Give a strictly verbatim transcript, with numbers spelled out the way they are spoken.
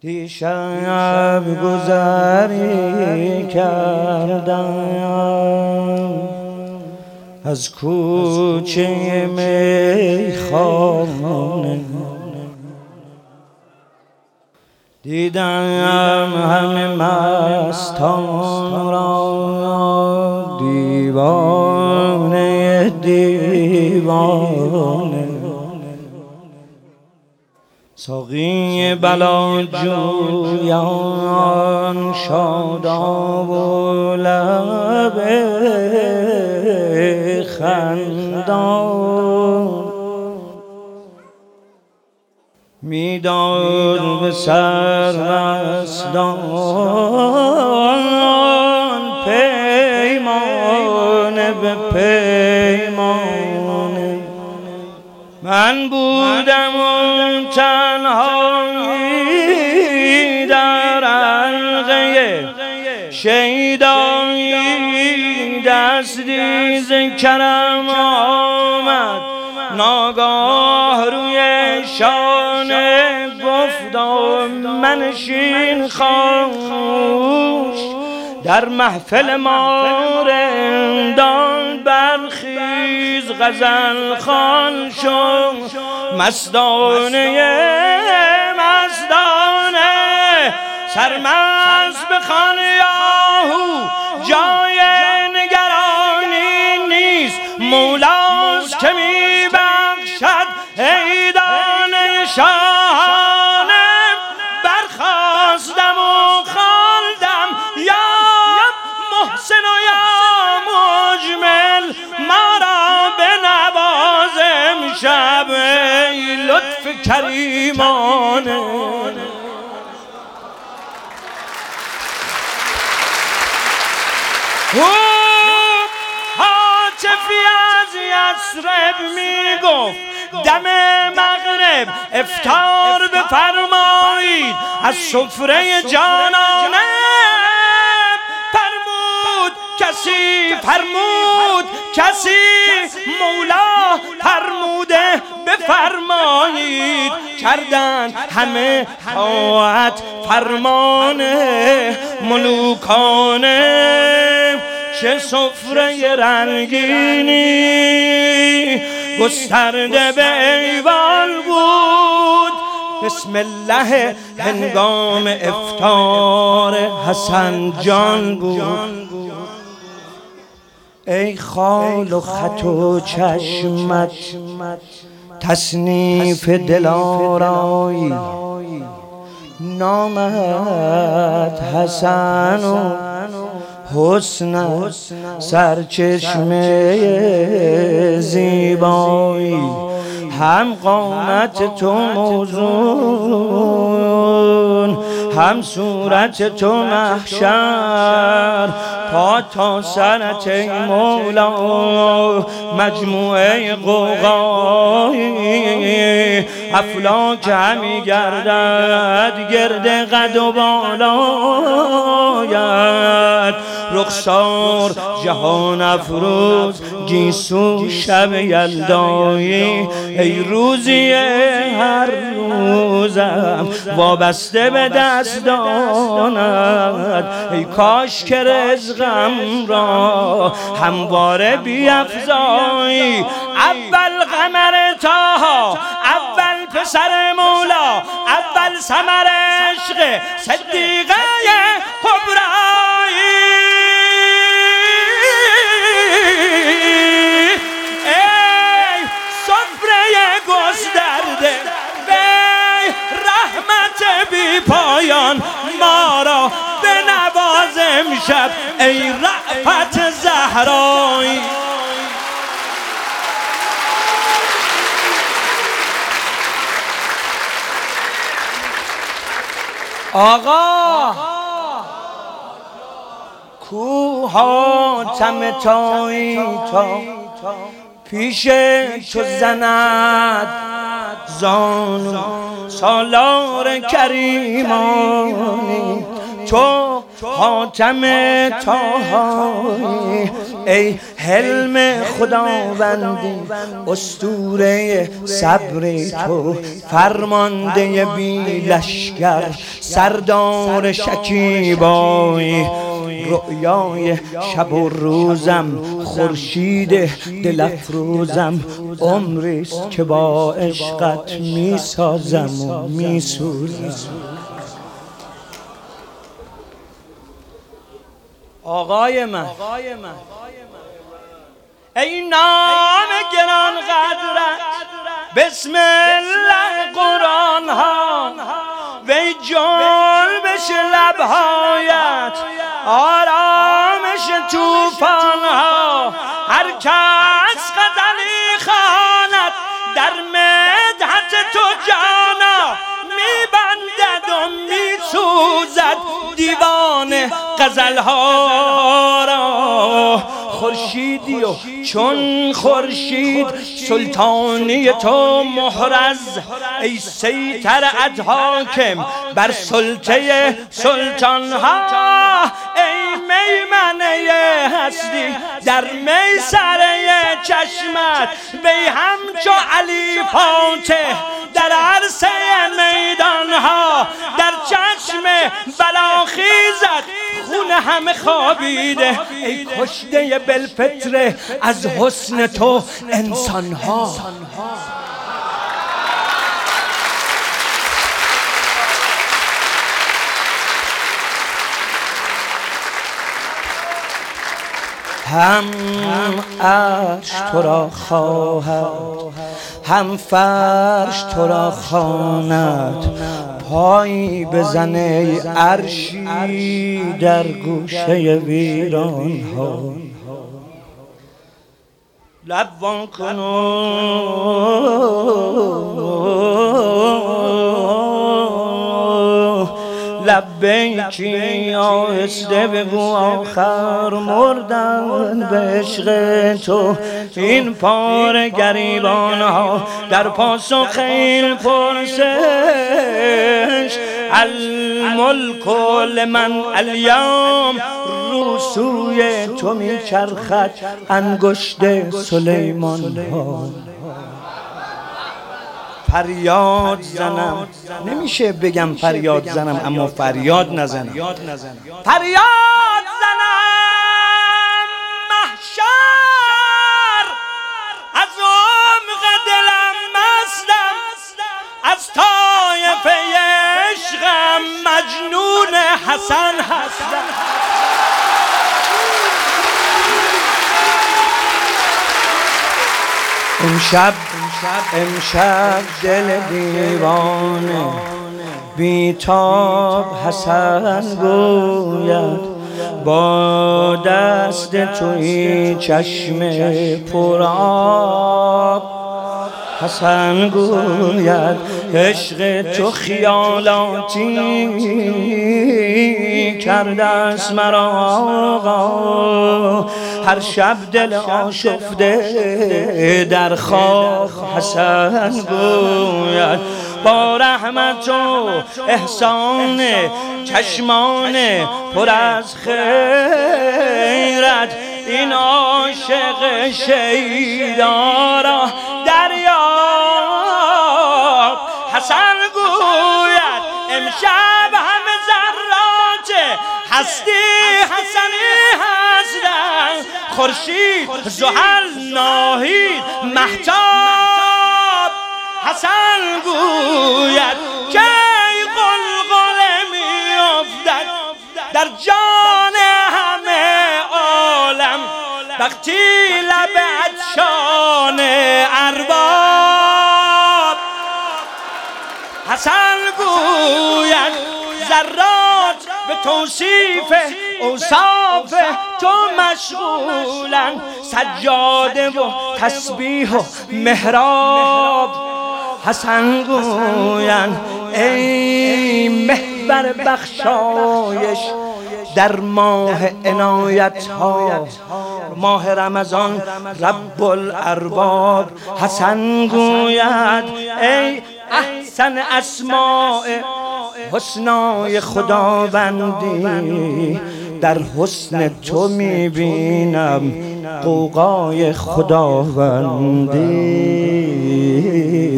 دیشب گذری کردم از کوچه میخانه، دیدم همه مستان را دیوانه دیوانه. ساقی بلا جویان شاداب و لب خندان، میداد به سرمستان پیمانه به پیمانه. من بودم اون تنهایی در حلقه شیدایی، دستی ز کرم آمد ناگاه روی شانه، گفتا منشین خاموش در محفل ما رندان، برخیز غزل خوان شو مستانه مستانه. سرمست بخوان یاهو جای نگرانی نیست، مولاست که می بخشد عیدانه شاهانه. برخواستم و خواندم یا محسن و یا مجمل، ما را بنواز امشب ای لطف کریمانه. حاجفی از یثرب می گفت دم مغرب افطار بفرمایید از سفره جانانه. فرمود کسی فرمود کسی مولا فرموده بفرمایید، کردن همه طاعت فرمانه ملوکانه. چه سفره رنگینی گسترده به ایوان بود، بسم الله هنگام افطار حسن جان بود. ای خال و خط و چشمت تصنیف دلارایی، نامت حسن و حسن سرچشمه زیبایی، هم قامت تو موزون هم صورت تو محشر، پا تا سرت ای مولا مجموعه قوقایی. افلاک همی گردد گرد قد و بالایت، رخسار جهان افروز گیسو شب یلدایی. ای روزی هر روزم وابسته به دستانت، ای کاش که رزقم را همواره بیفزایی. اول قمر طه، اول پسر مولا، اول ثمر عشق صدیقه کبرایی. ای سفره گسترده به رحمت بی پایان، ما را به نواز امشب ای رأفت زهرایی. آقا کو حاتم تایی تا پیش تو زند زانو، سالار کریمانی تو حاتم تایی، ای حلم خداوندی اسطوره صبر تو، فرمانده بی لشکر سردار شکیبای، رؤیای شب و روزم خورشید دل افروزم، عمریست که با عشقت می سازم و می سوزم. آقای من ای نام گران قدرت، بسم الله قرآن ها وی جنبش لبهایت، آرامش توفان ها، هر کس غزلی خواند در مدحت تو جانا، میبندد و میسوزد دیوان غزل ها را. خورشیدی و چون خورشید سلطانی تو محرز، ای سیطر ادحاکم بر سلطه سلطان ها، ای میمنه هستی در میسره چشمت، وی همچو علی فاتح در عرصه میدان ها، در چشم بلاخیزت خون همه خوابیده، ای کشته بالفطره از حسن تو انسان ها. هم عرش تو را خواهد، هم فرش تو را خواند، پایی بزن ای عرشی در گوشه ویران ها. لب وان لبیکی آهسته بگو آخر مردن به عشق تو، این پاره گریبان ها در پاسخ این پرسش، الملک لمن الیوم، رو سوی تو می چرخد انگشت سلیمان ها. فریاد زنم، نمیشه بگم فریاد زنم اما فریاد نزنم، فریاد زنم محشر، از عمق دلم مستم، از طایفه عشقم مجنون حسن هستم. امشب امشب دل دیوانه بیتاب حسن گوید، با دست توی چشم پرآب حسن گوید، عشق تو خیالاتی کرده است مرا آقا، هر شب دل آشفته در خواب حسن گوید، با رحمت و احسان چشمان پر از خیرت، این عاشق شیدا را دریاب حسن گوید، امشب همه ذرات هستی حسنی هستند، خورشید زحل ناهید مهتاب حسن گوید، که قلقله می افتد در جان همه عالم، وقتی لب عطشان ارباب حسن گوید، ذرات به توصیف اوصاف تو مشغولن، سجاده و تسبیح و محراب حسن گویند، ای محور بخشایش در ماه عنایت ها، ماه رمضان رب الارباب حسن گوید، ای احسن اسماء حسنای خداوندی، در حسن تو میبینم قوقای خداوندی